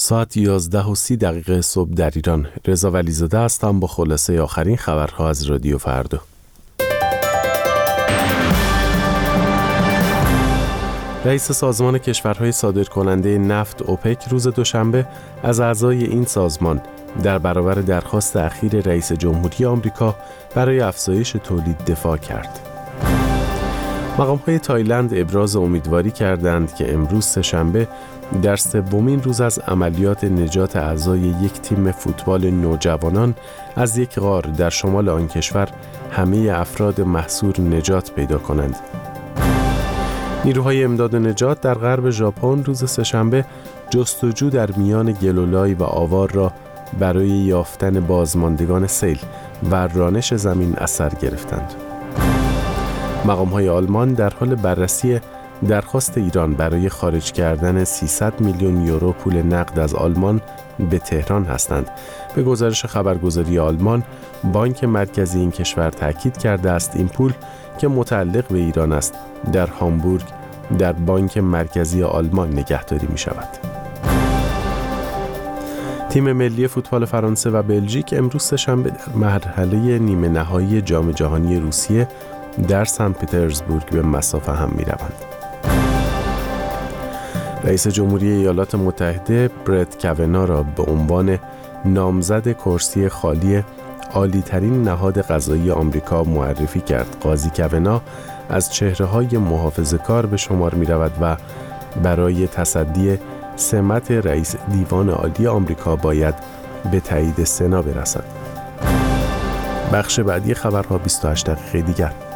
ساعت 11:30 صبح در ایران. رضا ولیزاده هستم با خلاصه آخرین خبرها از رادیو فردا. رئیس سازمان کشورهای صادرکننده نفت اوپک روز دوشنبه از اعضای این سازمان در برابر درخواست اخیر رئیس جمهوری آمریکا برای افزایش تولید دفاع کرد. مقام‌های تایلند ابراز امیدواری کردند که امروز سه‌شنبه در سومین روز از عملیات نجات اعضای یک تیم فوتبال نوجوانان از یک غار در شمال آن کشور همه افراد محصور نجات پیدا کنند. نیروهای امداد و نجات در غرب ژاپن روز سه‌شنبه جستجو در میان گلولای و آوار را برای یافتن بازماندگان سیل و رانش زمین اثر گرفتند. مقام‌های آلمان در حال بررسی درخواست ایران برای خارج کردن 300 میلیون یورو پول نقد از آلمان به تهران هستند. به گزارش خبرگزاری آلمان، بانک مرکزی این کشور تاکید کرده است این پول که متعلق به ایران است در هامبورگ در بانک مرکزی آلمان نگهداری می شود. تیم ملی فوتبال فرانسه و بلژیک امروز سه‌شنبه در مرحله نیمه نهایی جام جهانی روسیه در سن پترزبورگ به مسافه هم می روند. رئیس جمهوری ایالات متحده برت کاونا را به عنوان نامزد کرسی خالی عالی‌ترین نهاد قضایی آمریکا معرفی کرد. قاضی کاونا از چهره‌های محافظه‌کار به شمار می‌رود و برای تصدی سمت رئیس دیوان عالی آمریکا باید به تایید سنا برسد. بخش بعدی خبرها 28 دقیقه دیگر.